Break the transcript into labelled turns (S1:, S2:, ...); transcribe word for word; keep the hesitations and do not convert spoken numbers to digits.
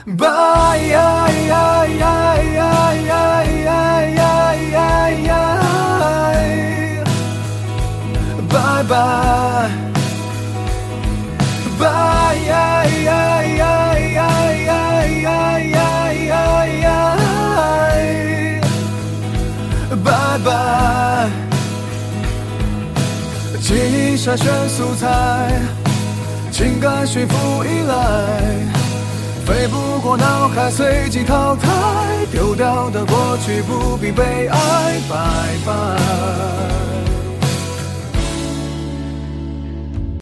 S1: 拜拜拜拜拜，记忆筛选素材，情感驯服依赖，飞不过脑海随即淘汰，丢掉的过去不必被爱，拜拜。